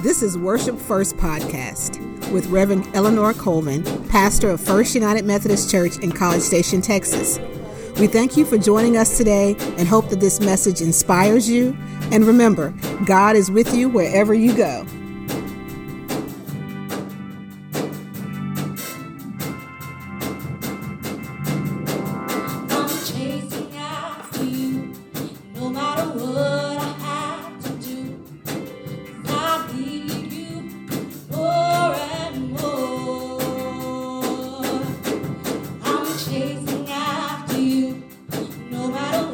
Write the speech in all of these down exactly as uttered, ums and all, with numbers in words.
This is Worship First Podcast with Reverend Eleanor Colvin, pastor of First United Methodist Church in College Station, Texas. We thank you for joining us today and hope that this message inspires you. And remember, God is with you wherever you go.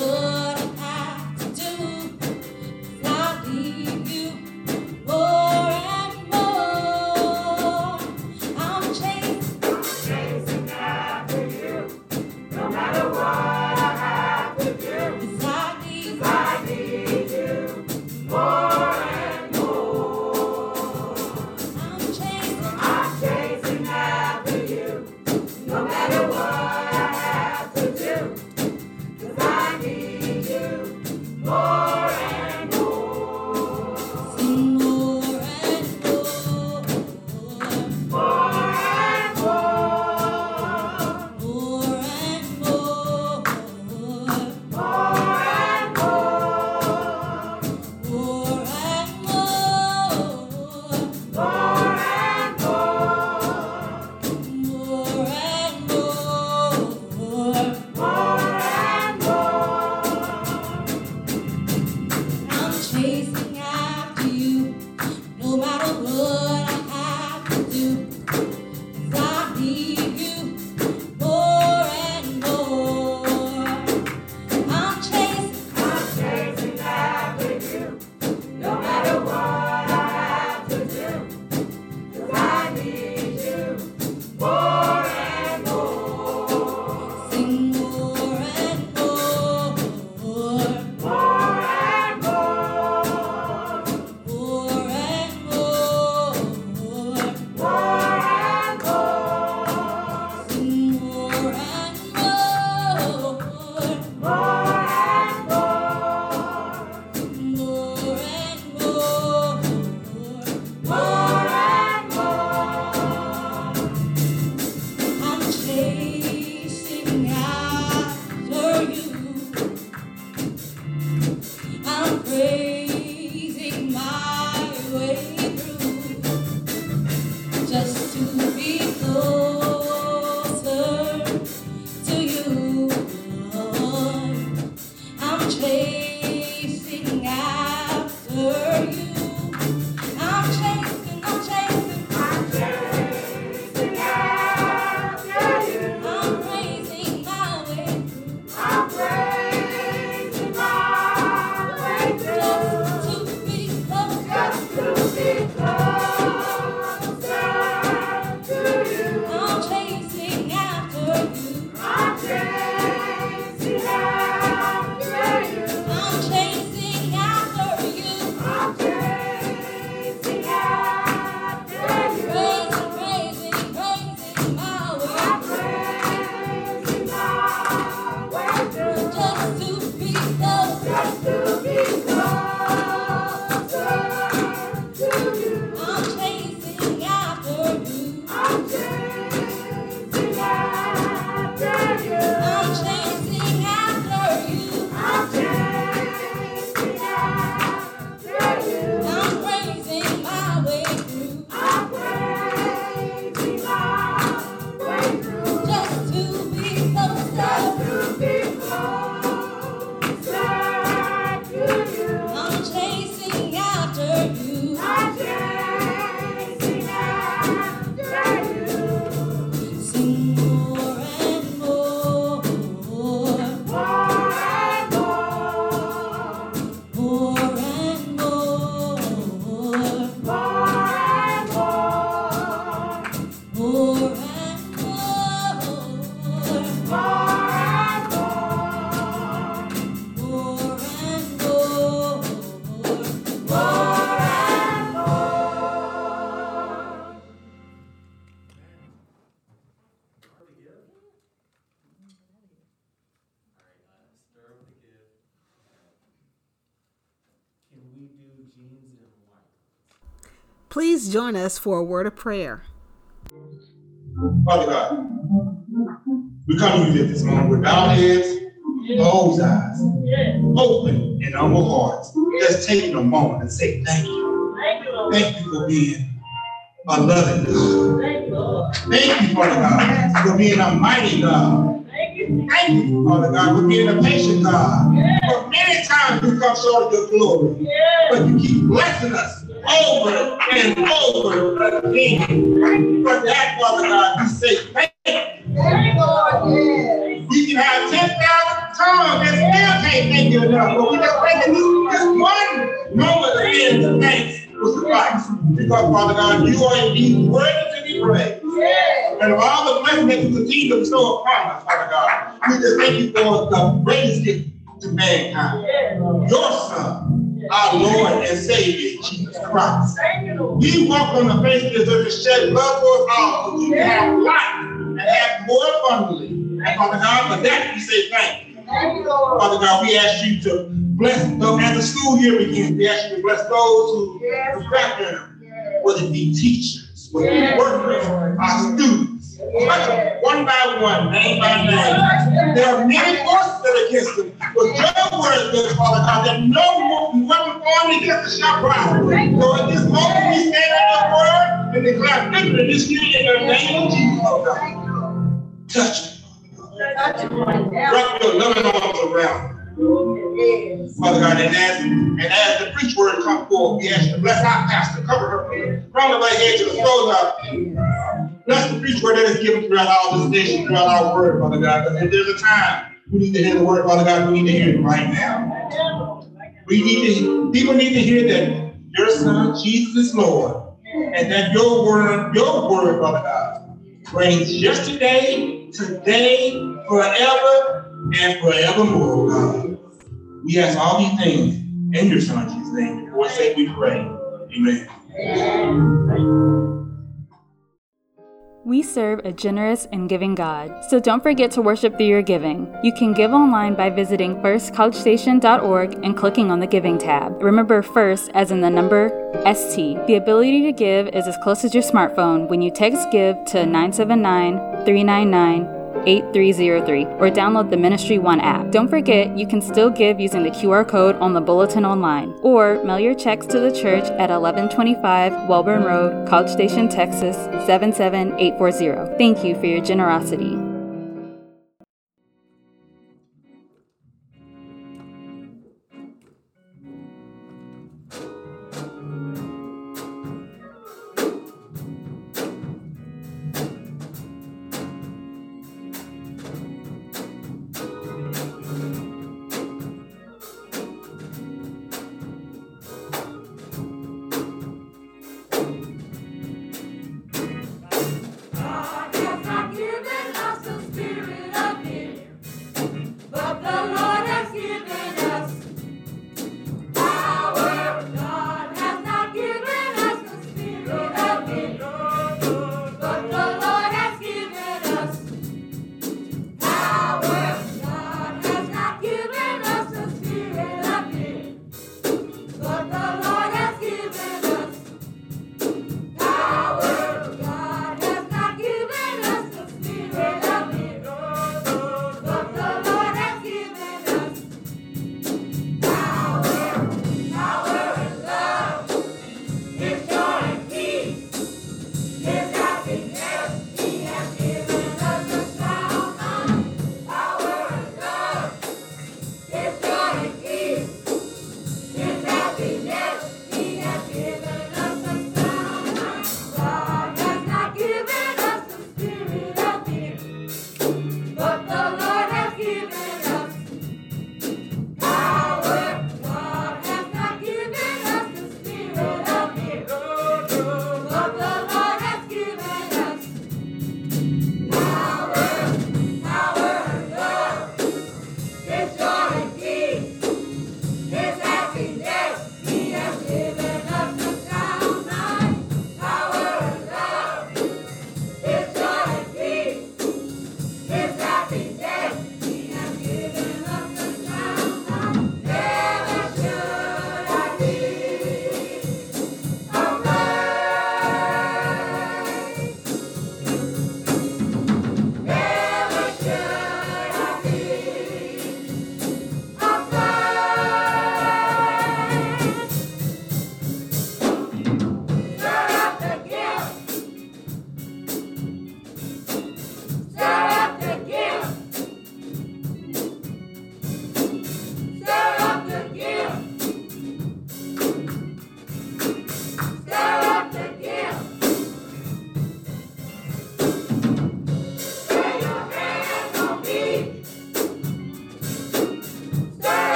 Oh Please join us for a word of prayer. Father God, we come to you this morning with bowed heads, closed eyes, open in humble hearts. Just taking a moment and say thank you. Thank you for being a loving God. Thank you, Father God, for being a mighty God. Thank you, Father God, for being a patient God. For many times we come short of your glory, but you keep blessing us over and over again. For that, Father God, we say thank you. We can have ten thousand tongues and still can't thank you enough, but we just thank you this one moment again to thanks will suffice. Because, Father God, you are indeed worthy to be praised. And of all the blessings that you continue to bestow upon us, Father God, we just thank you for the greatest gift to mankind. Your Son, our Lord and Savior, Jesus Christ. He walked on the face of the earth to shed blood for us all, so we can have life and have more abundantly. And Father God, for that we say thank you. Father God, we ask you to bless them as the school year begins. We ask you to bless those who respect them, whether it be teachers, whether it be workers, our students. Touch them one by one, name by name. There are many forces that are against them, but your word says, Father God, that no weapon formed against us shall prosper. So at this moment, we stand on your word and declare victory this year in the name of Jesus, oh God. Touch them. Wrap your loving arms around them. Father God, and as, and as the preach word comes forth, we ask you to bless our pastor, cover her from the crown of her head to the soles of her feet. Bless the preach word that is given throughout all this nation, throughout our word, Father God. Because if there's a time we need to hear the word, Father God, we need to hear it right now. We need to, people need to hear that your Son, Jesus, is Lord, and that your word, your word, Father God, reigns yesterday, today, forever, and forevermore, God. We ask all these things in your Son, Jesus' name. For his sake we pray. Amen. We serve a generous and giving God, so don't forget to worship through your giving. You can give online by visiting first college station dot org and clicking on the Giving tab. Remember FIRST as in the number S T. The ability to give is as close as your smartphone when you text GIVE to nine seven nine, three nine nine, eight three zero three or download the Ministry One app. Don't forget, you can still give using the Q R code on the bulletin online, or mail your checks to the church at eleven twenty-five Welborn Road, College Station, Texas seven seven eight four zero. Thank you for your generosity. God has not given us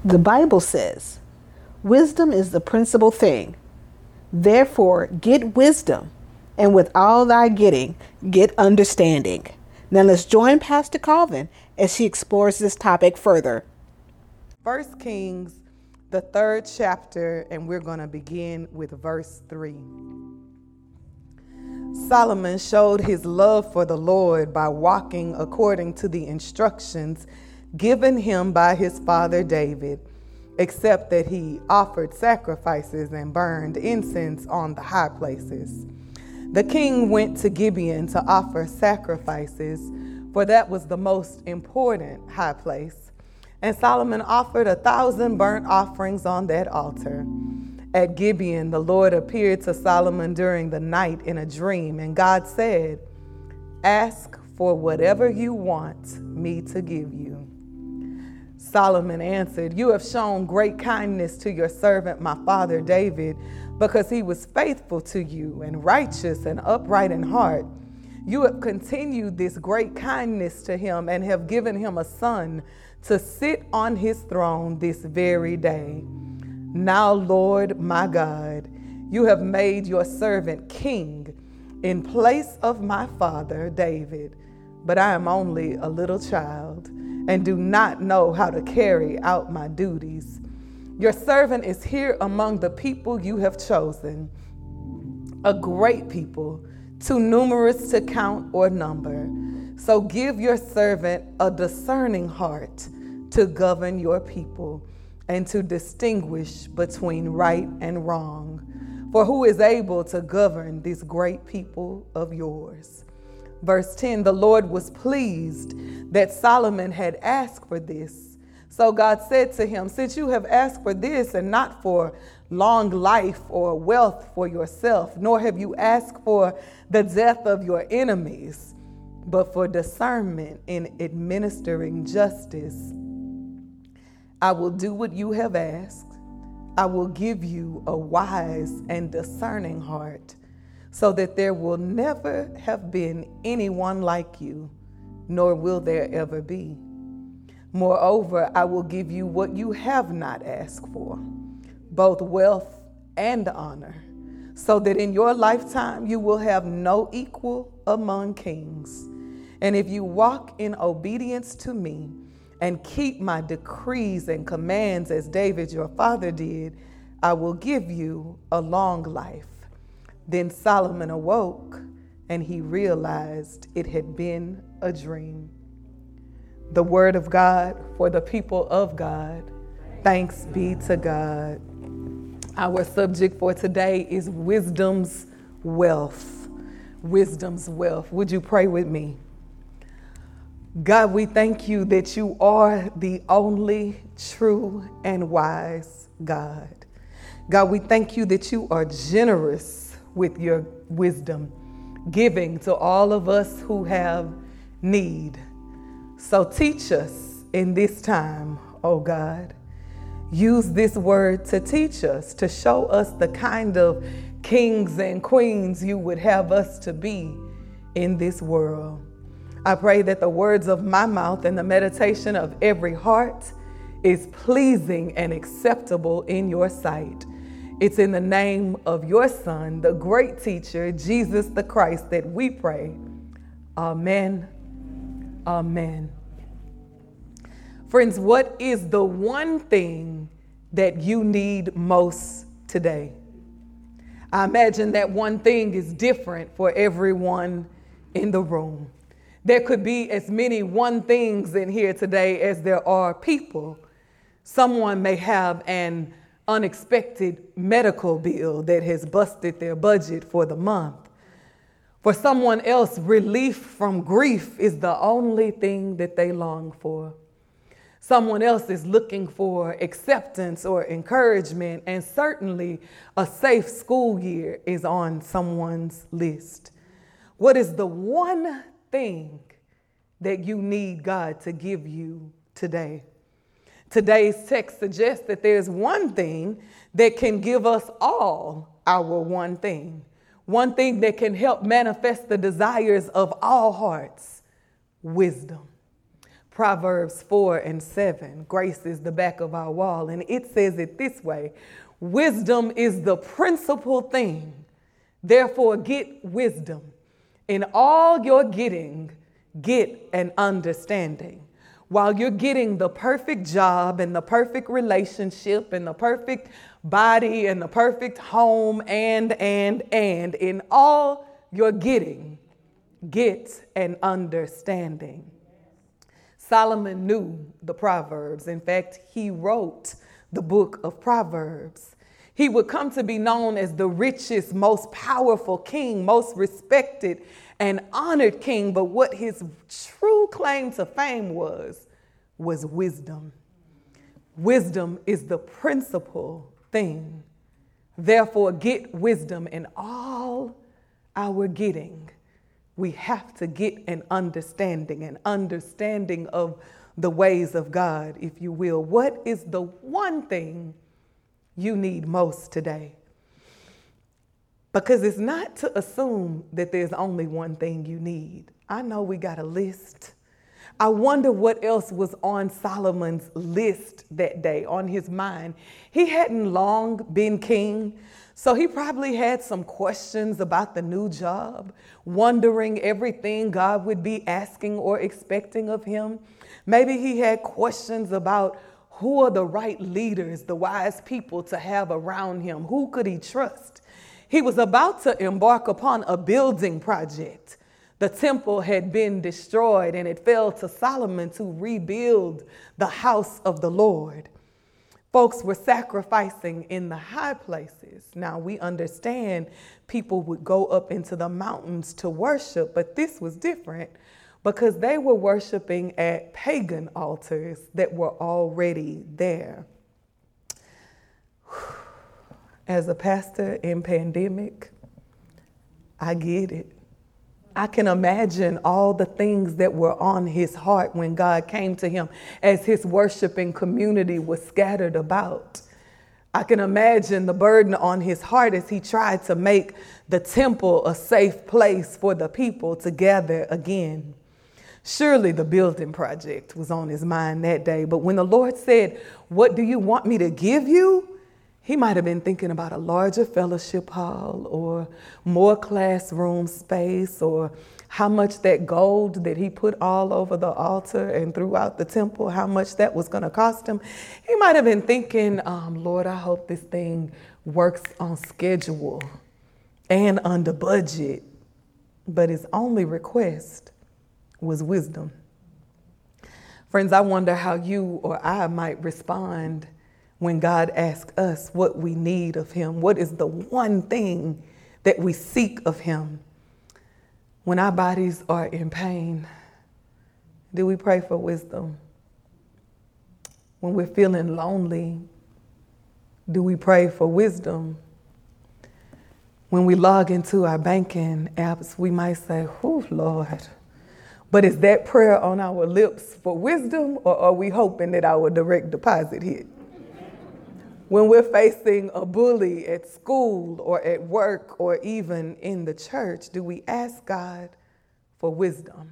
The Bible says, wisdom is the principal thing. Therefore, get wisdom, and with all thy getting, get understanding. Now let's join Pastor Calvin as she explores this topic further. First Kings, the third chapter, and we're going to begin with verse three. Solomon showed his love for the Lord by walking according to the instructions given him by his father David, except that he offered sacrifices and burned incense on the high places. The king went to Gibeon to offer sacrifices, for that was the most important high place. And Solomon offered a thousand burnt offerings on that altar. At Gibeon, the Lord appeared to Solomon during the night in a dream, and God said, "Ask for whatever you want me to give you." Solomon answered, "You have shown great kindness to your servant, my father David, because he was faithful to you and righteous and upright in heart. You have continued this great kindness to him and have given him a son to sit on his throne this very day. Now, Lord my God, you have made your servant king in place of my father David, but I am only a little child and do not know how to carry out my duties. Your servant is here among the people you have chosen, a great people, too numerous to count or number. So give your servant a discerning heart to govern your people and to distinguish between right and wrong. For who is able to govern this great people of yours?" Verse ten, the Lord was pleased that Solomon had asked for this. So God said to him, "Since you have asked for this and not for long life or wealth for yourself, nor have you asked for the death of your enemies, but for discernment in administering justice, I will do what you have asked. I will give you a wise and discerning heart, so that there will never have been anyone like you, nor will there ever be. Moreover, I will give you what you have not asked for, both wealth and honor, so that in your lifetime you will have no equal among kings. And if you walk in obedience to me and keep my decrees and commands as David your father did, I will give you a long life." Then Solomon awoke, and he realized it had been a dream. The word of God for the people of God. Thanks be to God. Our subject for today is wisdom's wealth. Wisdom's wealth. Would you pray with me? God, we thank you that you are the only true and wise God. God, we thank you that you are generous with your wisdom, giving to all of us who have need. So teach us in this time, oh God. Use this word to teach us, to show us the kind of kings and queens you would have us to be in this world. I pray that the words of my mouth and the meditation of every heart is pleasing and acceptable in your sight. It's in the name of your Son, the great teacher, Jesus the Christ, that we pray. Amen. Amen. Friends, what is the one thing that you need most today? I imagine that one thing is different for everyone in the room. There could be as many one things in here today as there are people. Someone may have an unexpected medical bill that has busted their budget for the month. For someone else, relief from grief is the only thing that they long for. Someone else is looking for acceptance or encouragement, and certainly a safe school year is on someone's list. What is the one thing that you need God to give you today? Today's text suggests that there's one thing that can give us all our one thing. One thing that can help manifest the desires of all hearts: wisdom. Proverbs four and seven graces the back of our wall, and it says it this way: wisdom is the principal thing. Therefore, get wisdom. In all your getting, get an understanding. While you're getting the perfect job and the perfect relationship and the perfect body and the perfect home and, and, and, in all you're getting, get an understanding. Solomon knew the Proverbs. In fact, he wrote the book of Proverbs. He would come to be known as the richest, most powerful king, most respected and honored king. But what his true claim to fame was, was wisdom. Wisdom is the principal thing. Therefore, get wisdom. In all our getting, we have to get an understanding, an understanding of the ways of God, if you will. What is the one thing you need most today? Because it's not to assume that there's only one thing you need. I know we got a list. I wonder what else was on Solomon's list that day, on his mind. He hadn't long been king, so he probably had some questions about the new job, wondering everything God would be asking or expecting of him. Maybe he had questions about who are the right leaders, the wise people to have around him. Who could he trust? He was about to embark upon a building project. The temple had been destroyed, and it fell to Solomon to rebuild the house of the Lord. Folks were sacrificing in the high places. Now, we understand people would go up into the mountains to worship, but this was different because they were worshiping at pagan altars that were already there. As a pastor in pandemic, I get it. I can imagine all the things that were on his heart when God came to him as his worshiping community was scattered about. I can imagine the burden on his heart as he tried to make the temple a safe place for the people to gather again. Surely the building project was on his mind that day. But when the Lord said, "What do you want me to give you?" he might have been thinking about a larger fellowship hall or more classroom space, or how much that gold that he put all over the altar and throughout the temple, how much that was going to cost him. He might have been thinking, um, Lord, I hope this thing works on schedule and under budget. But his only request was wisdom. Friends, I wonder how you or I might respond when God asks us what we need of him. What is the one thing that we seek of him? When our bodies are in pain, do we pray for wisdom? When we're feeling lonely, do we pray for wisdom? When we log into our banking apps, we might say, "Oh, Lord." But is that prayer on our lips for wisdom, or are we hoping that our direct deposit hit? When we're facing a bully at school or at work or even in the church, do we ask God for wisdom?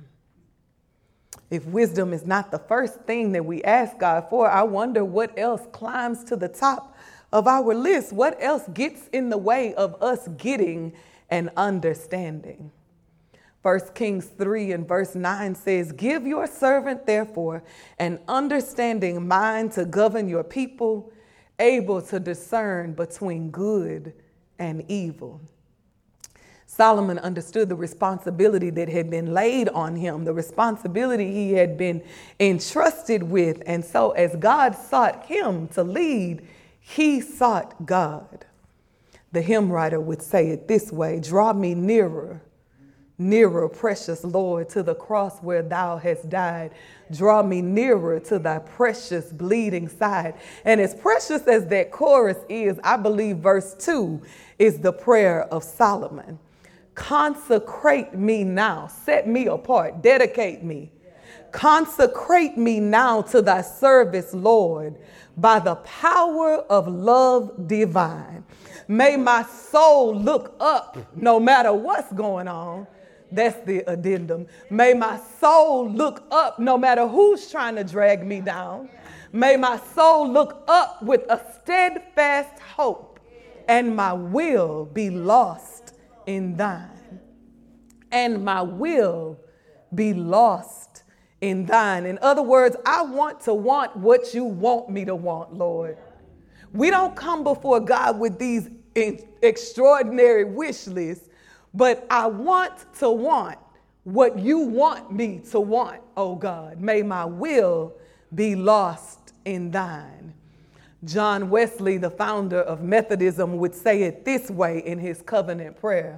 If wisdom is not the first thing that we ask God for, I wonder what else climbs to the top of our list. What else gets in the way of us getting an understanding? First Kings three and verse nine says, "Give your servant, therefore, an understanding mind to govern your people, able to discern between good and evil." Solomon understood the responsibility that had been laid on him, the responsibility he had been entrusted with. And so as God sought him to lead, he sought God. The hymn writer would say it this way: "Draw me nearer, nearer, precious Lord, to the cross where thou hast died. Draw me nearer to thy precious bleeding side." And as precious as that chorus is, I believe verse two is the prayer of Solomon. Consecrate me now, set me apart, dedicate me. Consecrate me now to thy service, Lord, by the power of love divine. May my soul look up no matter what's going on. That's the addendum. May my soul look up no matter who's trying to drag me down. May my soul look up with a steadfast hope, and my will be lost in thine. And my will be lost in thine. In other words, I want to want what you want me to want, Lord. We don't come before God with these extraordinary wish lists, but I want to want what you want me to want, oh God. May my will be lost in thine. John Wesley, the founder of Methodism, would say it this way in his covenant prayer.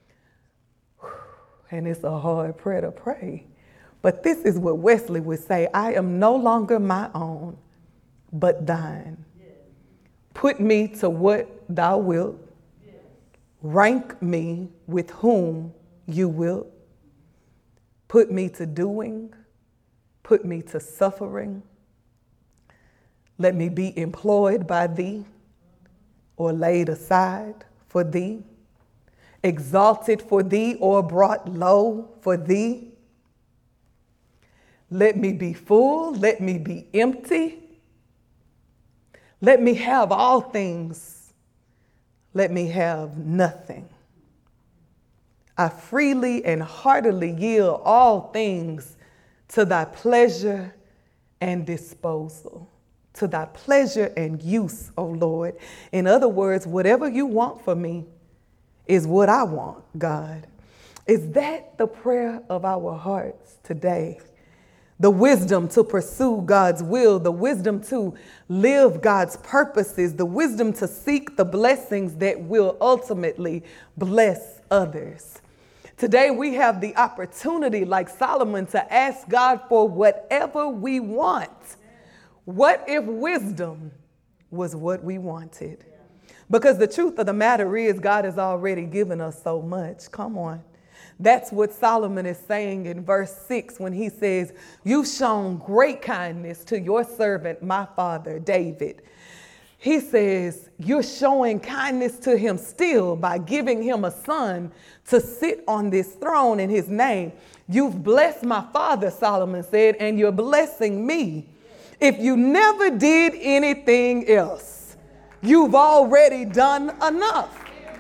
And it's a hard prayer to pray. But this is what Wesley would say: I am no longer my own, but thine. Put me to what thou wilt. Rank me with whom you wilt. Put me to doing. Put me to suffering. Let me be employed by thee or laid aside for thee, exalted for thee or brought low for thee. Let me be full. Let me be empty. Let me have all things. Let me have nothing. I freely and heartily yield all things to thy pleasure and disposal, to thy pleasure and use, O Lord. In other words, whatever you want for me is what I want, God. Is that the prayer of our hearts today? The wisdom to pursue God's will, the wisdom to live God's purposes, the wisdom to seek the blessings that will ultimately bless others. Today we have the opportunity, like Solomon, to ask God for whatever we want. What if wisdom was what we wanted? Because the truth of the matter is, God has already given us so much. Come on. That's what Solomon is saying in verse six when he says, you've shown great kindness to your servant, my father, David. He says, you're showing kindness to him still by giving him a son to sit on this throne in his name. You've blessed my father, Solomon said, and you're blessing me. If you never did anything else, you've already done enough.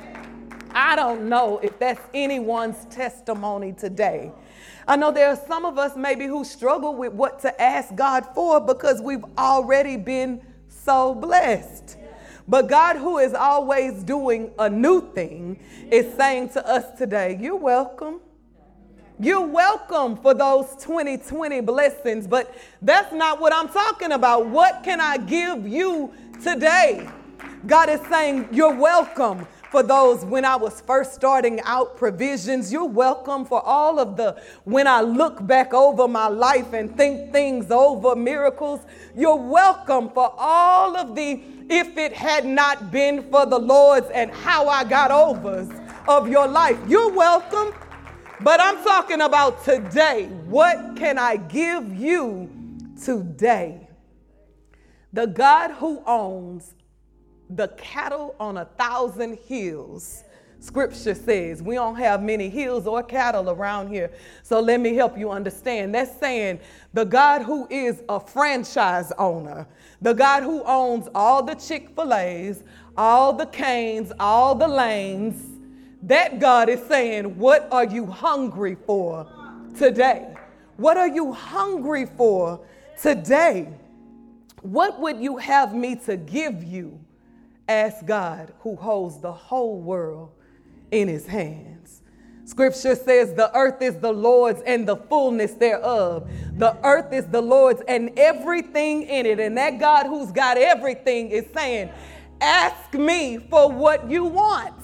I don't know if that's anyone's testimony today. I know there are some of us maybe who struggle with what to ask God for because we've already been so blessed. But God, who is always doing a new thing, is saying to us today, you're welcome. You're welcome for those twenty twenty blessings, but that's not what I'm talking about. What can I give you today? God is saying you're welcome for those when I was first starting out provisions. You're welcome for all of the when I look back over my life and think things over miracles. You're welcome for all of the if it had not been for the Lord's and how I got overs of your life. You're welcome. But I'm talking about today. What can I give you today? The God who owns the cattle on a thousand hills. Scripture says we don't have many hills or cattle around here. So let me help you understand. That's saying the God who is a franchise owner, the God who owns all the Chick-fil-A's, all the Canes, all the Lanes, that God is saying, what are you hungry for today? What are you hungry for today? What would you have me to give you? Ask God, who holds the whole world in his hands. Scripture says the earth is the Lord's and the fullness thereof. The earth is the Lord's and everything in it. And that God who's got everything is saying, ask me for what you want.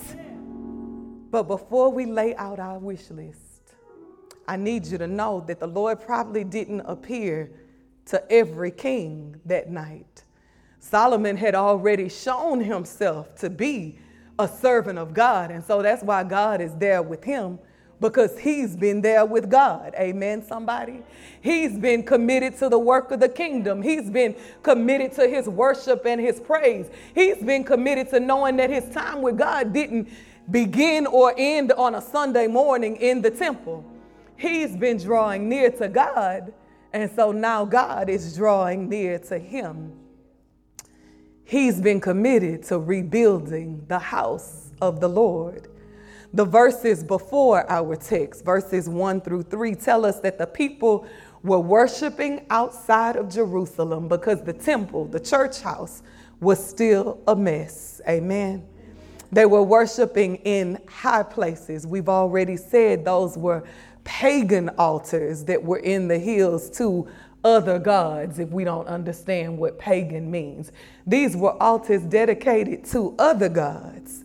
But before we lay out our wish list, I need you to know that the Lord probably didn't appear to every king that night. Solomon had already shown himself to be a servant of God. And so that's why God is there with him, because he's been there with God. Amen, somebody? He's been committed to the work of the kingdom. He's been committed to his worship and his praise. He's been committed to knowing that his time with God didn't begin or end on a Sunday morning in the temple. He's been drawing near to God, and so now God is drawing near to him. He's been committed to rebuilding the house of the Lord. The verses before our text, verses one through three, tell us that the people were worshiping outside of Jerusalem because the temple, the church house, was still a mess. Amen. They were worshiping in high places. We've already said those were pagan altars that were in the hills to other gods, if we don't understand what pagan means. These were altars dedicated to other gods.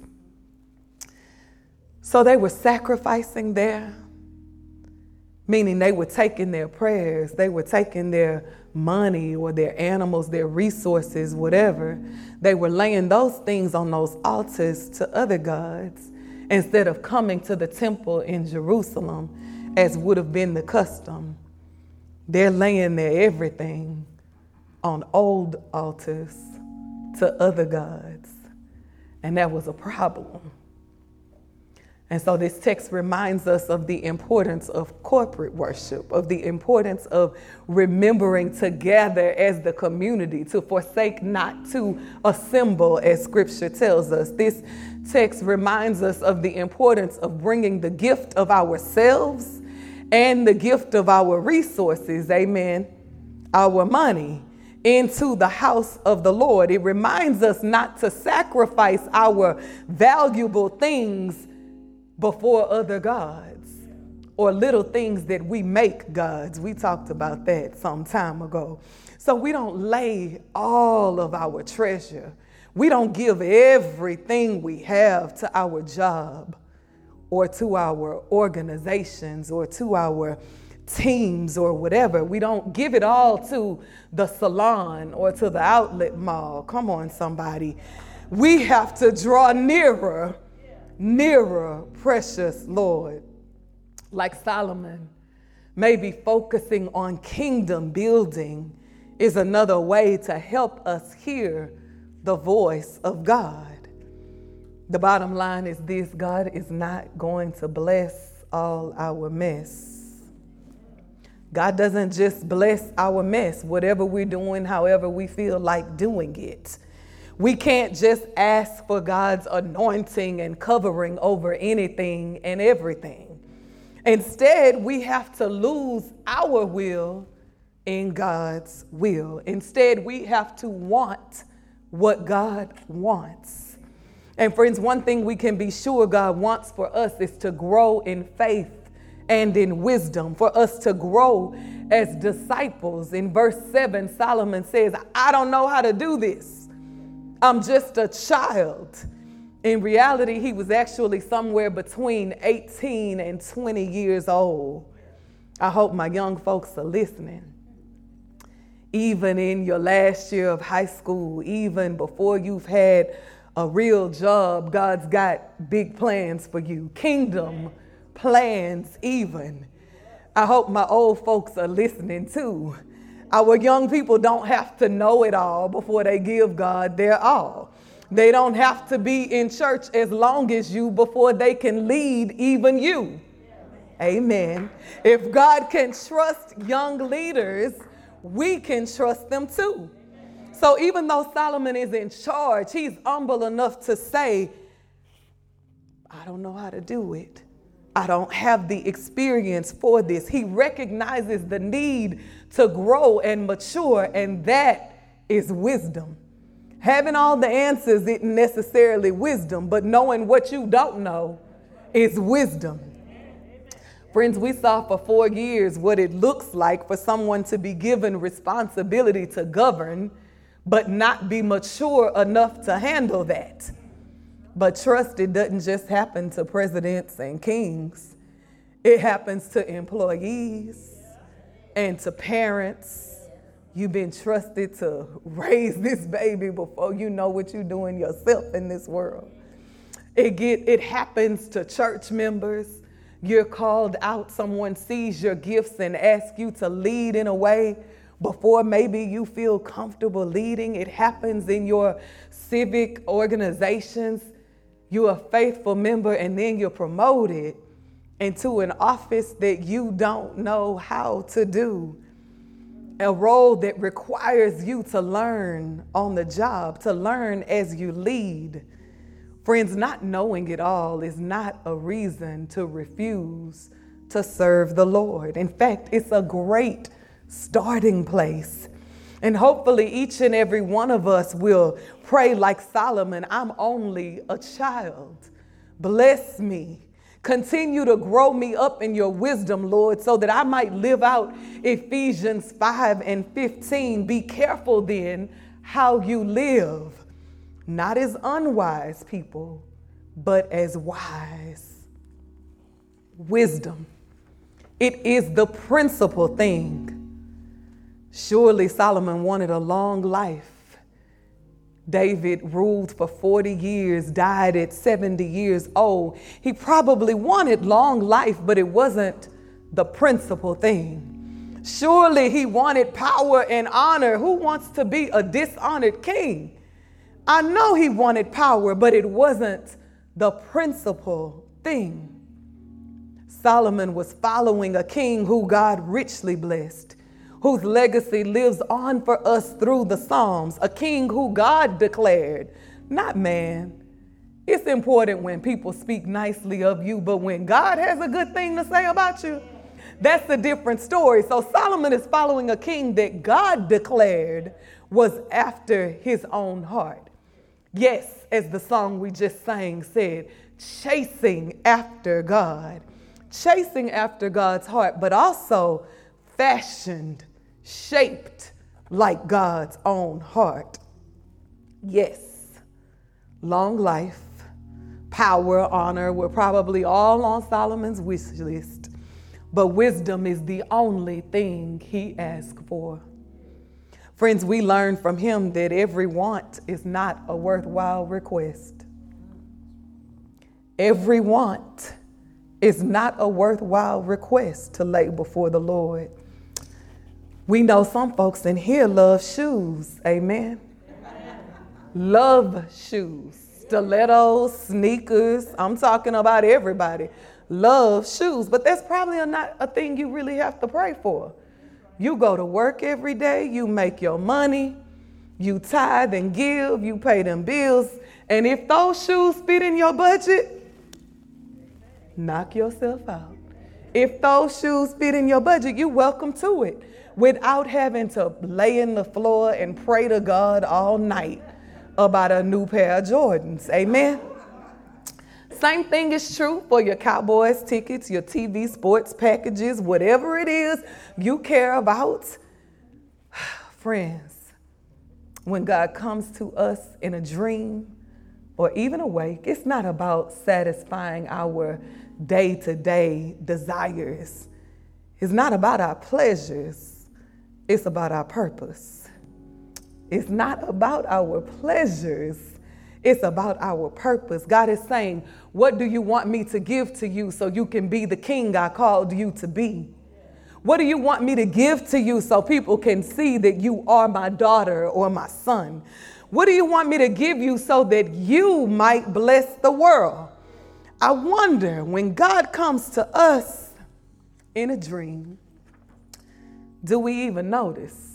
So they were sacrificing there, meaning they were taking their prayers, they were taking their money or their animals, their resources, whatever. They were laying those things on those altars to other gods instead of coming to the temple in Jerusalem, as would have been the custom. They're laying their everything on old altars to other gods. And that was a problem. And so this text reminds us of the importance of corporate worship, of the importance of remembering to gather as the community, to forsake not to assemble, as scripture tells us. This text reminds us of the importance of bringing the gift of ourselves and the gift of our resources, amen, our money, into the house of the Lord. It reminds us not to sacrifice our valuable things before other gods or little things that we make gods. We talked about that some time ago. So we don't lay all of our treasure. We don't give everything we have to our job or to our organizations or to our teams or whatever. We don't give it all to the salon or to the outlet mall. Come on, somebody. We have to draw nearer Nearer, precious Lord. Like Solomon, maybe focusing on kingdom building is another way to help us hear the voice of God. The bottom line is this: God is not going to bless all our mess. God doesn't just bless our mess, whatever we're doing, however we feel like doing it. We can't just ask for God's anointing and covering over anything and everything. Instead, we have to lose our will in God's will. Instead, we have to want what God wants. And friends, one thing we can be sure God wants for us is to grow in faith and in wisdom, for us to grow as disciples. In verse seven, Solomon says, I don't know how to do this. I'm just a child. In reality, he was actually somewhere between eighteen and twenty years old. I hope my young folks are listening. Even in your last year of high school, even before you've had a real job, God's got big plans for you. Kingdom plans even. I hope my old folks are listening too. Our young people don't have to know it all before they give God their all. They don't have to be in church as long as you before they can lead even you. Amen. If God can trust young leaders, we can trust them too. So even though Solomon is in charge, he's humble enough to say, I don't know how to do it. I don't have the experience for this. He recognizes the need to grow and mature, and that is wisdom. Having all the answers isn't necessarily wisdom, but knowing what you don't know is wisdom. Friends, we saw for four years what it looks like for someone to be given responsibility to govern, but not be mature enough to handle that. But trust, it doesn't just happen to presidents and kings. It happens to employees and to parents. You've been trusted to raise this baby before you know what you're doing yourself in this world. It get it happens to church members. You're called out. Someone sees your gifts and asks you to lead in a way before maybe you feel comfortable leading. It happens in your civic organizations. You're a faithful member, and then you're promoted into an office that you don't know how to do. A role that requires you to learn on the job, to learn as you lead. Friends, not knowing it all is not a reason to refuse to serve the Lord. In fact, it's a great starting place. And hopefully each and every one of us will pray like Solomon, I'm only a child. Bless me. Continue to grow me up in your wisdom, Lord, so that I might live out Ephesians five and fifteen. Be careful then how you live, not as unwise people, but as wise. Wisdom. It is the principal thing. Surely Solomon wanted a long life. David ruled for forty years, died at seventy years old. He probably wanted long life, but it wasn't the principal thing. Surely he wanted power and honor. Who wants to be a dishonored king? I know he wanted power, but it wasn't the principal thing. Solomon was following a king who God richly blessed, whose legacy lives on for us through the Psalms, a king who God declared, not man. It's important when people speak nicely of you, but when God has a good thing to say about you, that's a different story. So Solomon is following a king that God declared was after his own heart. Yes, as the song we just sang said, chasing after God, chasing after God's heart, but also fashioned, shaped like God's own heart. Yes, long life, power, honor were probably all on Solomon's wish list, but wisdom is the only thing he asked for. Friends, we learn from him that every want is not a worthwhile request. Every want is not a worthwhile request to lay before the Lord. We know some folks in here love shoes. Amen. Love shoes. Stilettos, sneakers. I'm talking about everybody. Love shoes. But that's probably a not a thing you really have to pray for. You go to work every day. You make your money. You tithe and give. You pay them bills. And if those shoes fit in your budget, knock yourself out. If those shoes fit in your budget, you're welcome to it, without having to lay in the floor and pray to God all night about a new pair of Jordans. Amen. Same thing is true for your Cowboys tickets, your T V sports packages, whatever it is you care about. Friends, when God comes to us in a dream or even awake, it's not about satisfying our day-to-day desires. It's not about our pleasures. It's about our purpose. It's not about our pleasures. It's about our purpose. God is saying, what do you want me to give to you so you can be the king I called you to be? What do you want me to give to you so people can see that you are my daughter or my son? What do you want me to give you so that you might bless the world? I wonder, when God comes to us in a dream, do we even notice?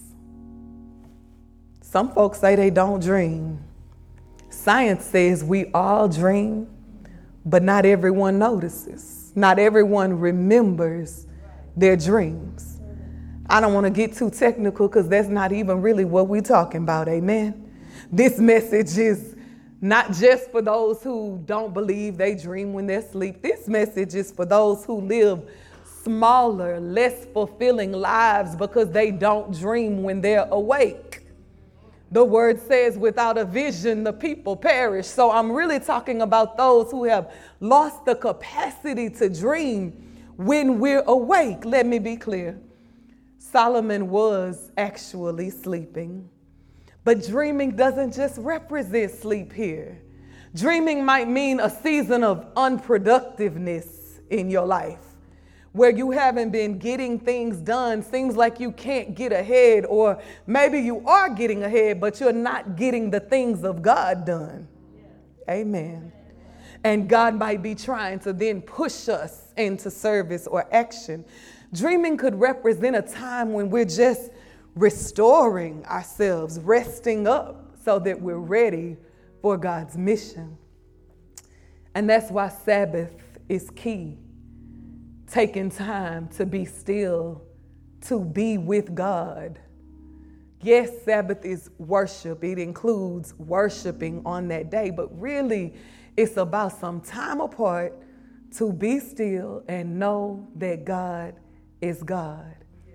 Some folks say they don't dream. Science says we all dream, but not everyone notices. Not everyone remembers their dreams. I don't want to get too technical because that's not even really what we're talking about. Amen. This message is not just for those who don't believe they dream when they're asleep. This message is for those who live smaller, less fulfilling lives because they don't dream when they're awake. The word says without a vision, the people perish. So I'm really talking about those who have lost the capacity to dream when we're awake. Let me be clear. Solomon was actually sleeping. But dreaming doesn't just represent sleep here. Dreaming might mean a season of unproductiveness in your life, where you haven't been getting things done. Seems like you can't get ahead, or maybe you are getting ahead, but you're not getting the things of God done. Yeah. Amen. and God might be trying to then push us into service or action. Dreaming could represent a time when we're just restoring ourselves, resting up so that we're ready for God's mission. And that's why Sabbath is key. Taking time to be still, to be with God. Yes, Sabbath is worship. It includes worshiping on that day, but really it's about some time apart to be still and know that God is God.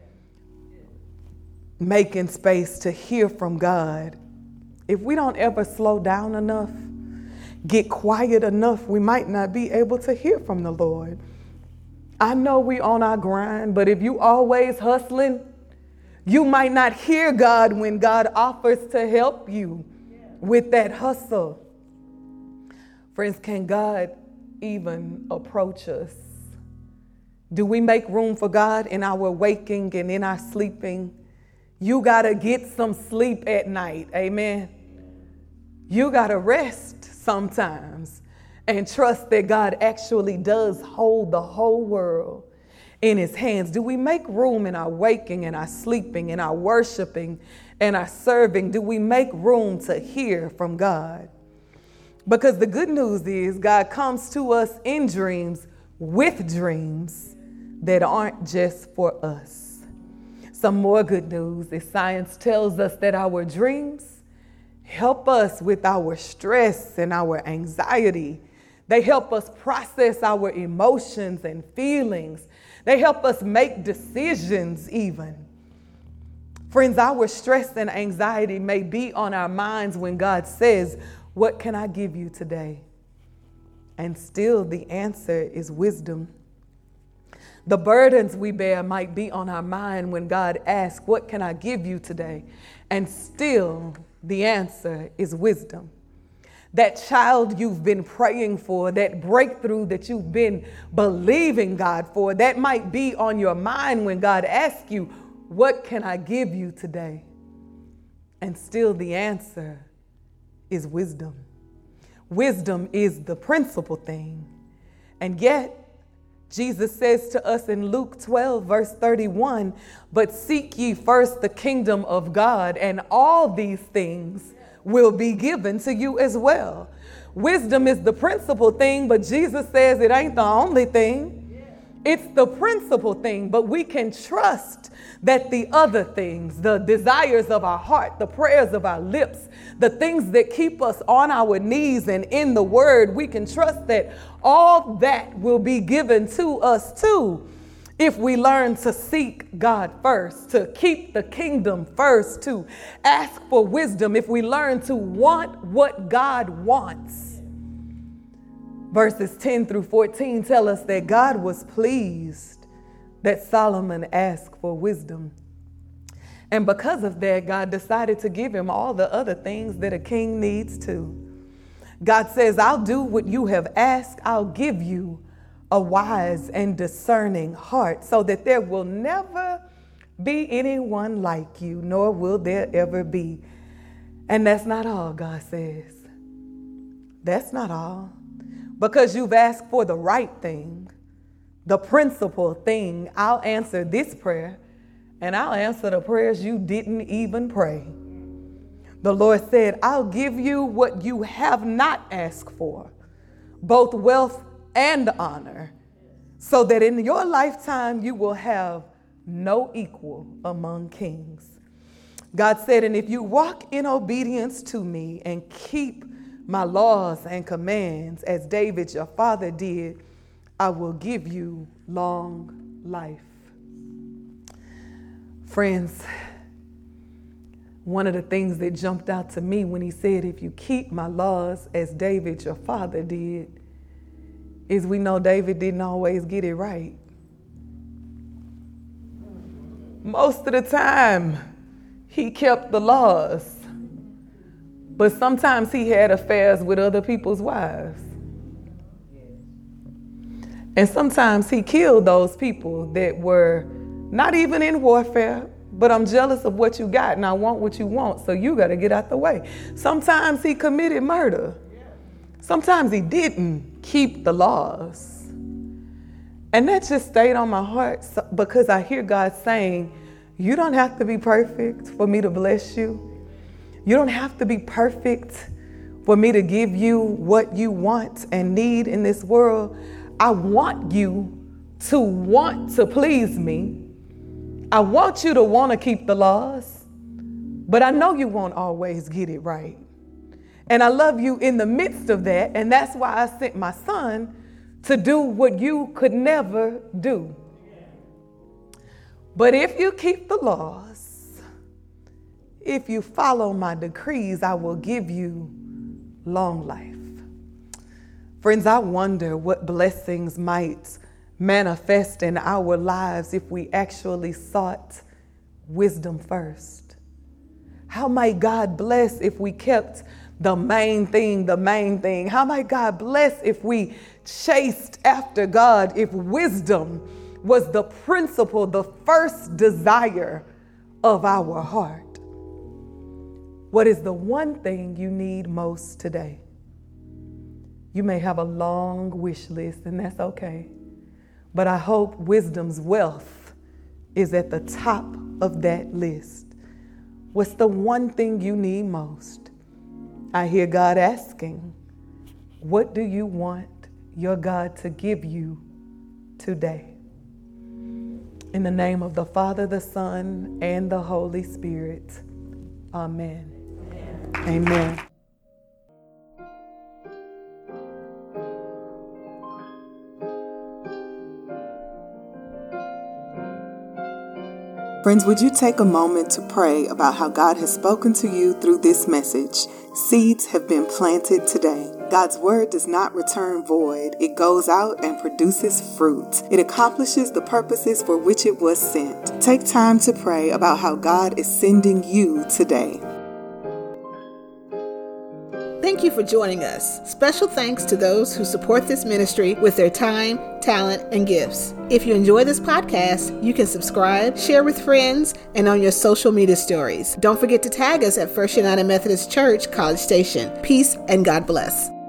Making space to hear from God. If we don't ever slow down enough, get quiet enough, we might not be able to hear from the Lord. I know we on our grind, but if you always hustling, you might not hear God when God offers to help you with that hustle. Friends, can God even approach us? Do we make room for God in our waking and in our sleeping? You got to get some sleep at night. Amen. You got to rest sometimes and trust that God actually does hold the whole world in his hands. Do we make room in our waking and our sleeping and our worshiping and our serving? Do we make room to hear from God? Because the good news is God comes to us in dreams with dreams that aren't just for us. Some more good news is science tells us that our dreams help us with our stress and our anxiety. They help us process our emotions and feelings. They help us make decisions even. Friends, our stress and anxiety may be on our minds when God says, "What can I give you today?" And still the answer is wisdom. The burdens we bear might be on our mind when God asks, "What can I give you today?" And still the answer is wisdom. That child you've been praying for, that breakthrough that you've been believing God for, that might be on your mind when God asks you, "What can I give you today?" And still the answer is wisdom. Wisdom is the principal thing. And yet, Jesus says to us in Luke twelve, verse thirty-one, "But seek ye first the kingdom of God, and all these things will be given to you as well." Wisdom is the principal thing, but Jesus says it ain't the only thing. It's the principal thing, but we can trust that the other things, the desires of our heart, the prayers of our lips, the things that keep us on our knees and in the word, we can trust that all that will be given to us too if we learn to seek God first, to keep the kingdom first, to ask for wisdom, if we learn to want what God wants. Verses ten through fourteen tell us that God was pleased that Solomon asked for wisdom. And because of that, God decided to give him all the other things that a king needs too. God says, "I'll do what you have asked. I'll give you a wise and discerning heart so that there will never be anyone like you, nor will there ever be." And that's not all, God says. That's not all. Because you've asked for the right thing, the principal thing, I'll answer this prayer, and I'll answer the prayers you didn't even pray. The Lord said, "I'll give you what you have not asked for, both wealth and honor, so that in your lifetime you will have no equal among kings." God said, "And if you walk in obedience to me and keep my laws and commands, as David your father did, I will give you long life." Friends, one of the things that jumped out to me when he said, "If you keep my laws as David your father did," is we know David didn't always get it right. Most of the time, he kept the laws. But sometimes he had affairs with other people's wives. And sometimes he killed those people that were not even in warfare, but I'm jealous of what you got and I want what you want, so you got to get out the way. Sometimes he committed murder. Sometimes he didn't. keep the laws. And that just stayed on my heart because I hear God saying, you don't have to be perfect for me to bless you. You don't have to be perfect for me to give you what you want and need in this world. I want you to want to please me. I want you to want to keep the laws, but I know you won't always get it right. And I love you in the midst of that, and that's why I sent my son to do what you could never do. But if you keep the laws, if you follow my decrees, I will give you long life. Friends, I wonder what blessings might manifest in our lives if we actually sought wisdom first. How might God bless if we kept the main thing, the main thing? How might God bless if we chased after God, if wisdom was the principle, the first desire of our heart? What is the one thing you need most today? You may have a long wish list, and that's okay. But I hope wisdom's wealth is at the top of that list. What's the one thing you need most? I hear God asking, what do you want your God to give you today? In the name of the Father, the Son, and the Holy Spirit. Amen. Amen. Amen. Friends, would you take a moment to pray about how God has spoken to you through this message? Seeds have been planted today. God's word does not return void. It goes out and produces fruit. It accomplishes the purposes for which it was sent. Take time to pray about how God is sending you today. Thank you for joining us. Special thanks to those who support this ministry with their time, talent, and gifts. If you enjoy this podcast, you can subscribe, share with friends, and on your social media stories. Don't forget to tag us at First United Methodist Church, College Station. Peace and God bless.